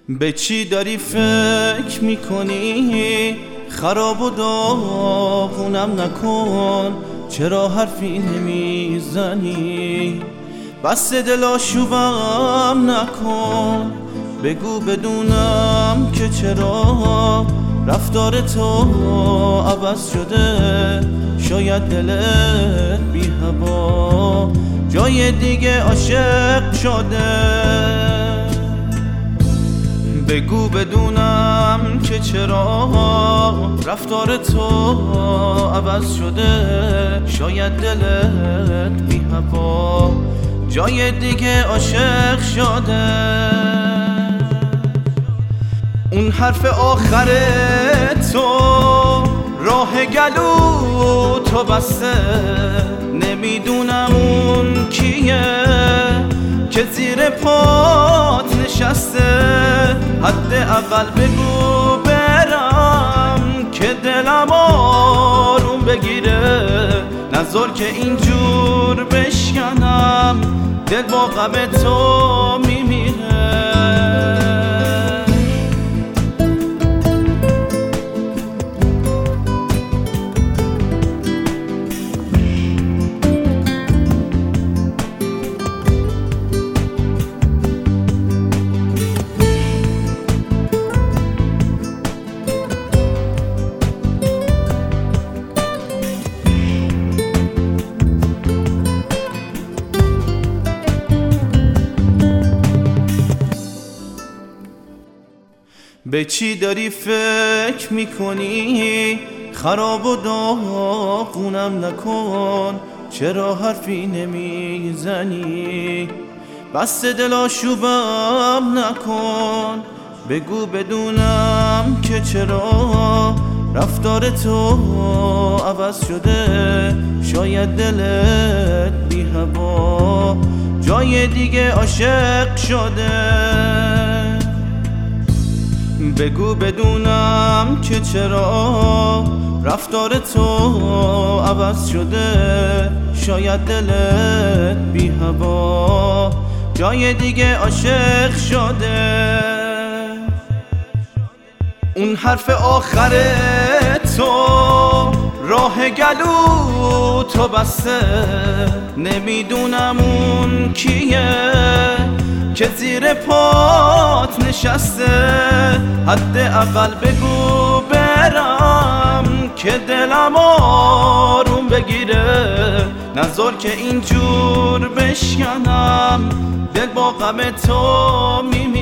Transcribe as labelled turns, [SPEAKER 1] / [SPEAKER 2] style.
[SPEAKER 1] به چی داری فکر میکنی؟ خراب و داغونم نکن، چرا حرفی نمیزنی؟ بس دل آشوبم نکن، بگو بدونم که چرا رفتار تو عوض شده. شاید دلت بی هوا جای دیگه عاشق شده. بگو بدونم که چرا رفتار تو عوض شده. شاید دلت بی هوا جای دیگه عاشق شده. اون حرف آخر تو راه گلو تو بسته. نمیدونم اون کیه که زیر پات نشسته. حداقل بگو برم که دلم آروم بگیره. نذار که اینجور بشکنم، دل با غم تو میمیره. به چی داری فکر میکنی؟ خراب و داغونم نکن، چرا حرفی نمیزنی؟ بس دل آشوبم نکن، بگو بدونم که چرا رفتار تو عوض شده. شاید دلت بی هوا جای دیگه عاشق شده. بگو بدونم که چرا رفتار تو عوض شده. شاید دلت بی هوا جای دیگه عاشق شده. اون حرف آخر تو راه گلو تو بسته. نمیدونم اون کیه که زیر پات نشسته. حداقل بگو برم که دلم آروم بگیره. نذار که اینجور بشکنم، دل با غم تو میمیره.